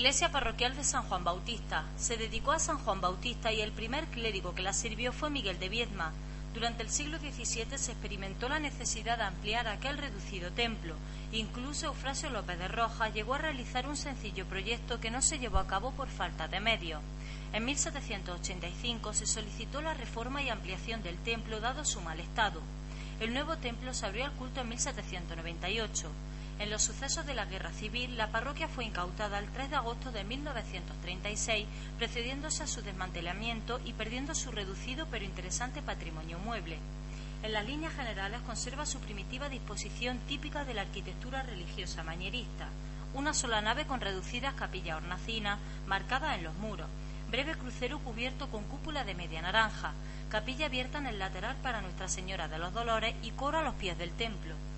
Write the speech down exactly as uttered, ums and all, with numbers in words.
Iglesia parroquial de San Juan Bautista. Se dedicó a San Juan Bautista y el primer clérigo que la sirvió fue Miguel de Viedma. Durante el siglo diecisiete se experimentó la necesidad de ampliar aquel reducido templo. Incluso Eufrasio López de Rojas llegó a realizar un sencillo proyecto que no se llevó a cabo por falta de medios. En mil setecientos ochenta y cinco se solicitó la reforma y ampliación del templo dado su mal estado. El nuevo templo se abrió al culto en mil setecientos noventa y ocho. En los sucesos de la Guerra Civil, la parroquia fue incautada el tres de agosto de mil novecientos treinta y seis, precediéndose a su desmantelamiento y perdiendo su reducido pero interesante patrimonio mueble. En las líneas generales conserva su primitiva disposición típica de la arquitectura religiosa manierista, una sola nave con reducidas capillas hornacinas marcadas en los muros, breve crucero cubierto con cúpula de media naranja, capilla abierta en el lateral para Nuestra Señora de los Dolores y coro a los pies del templo.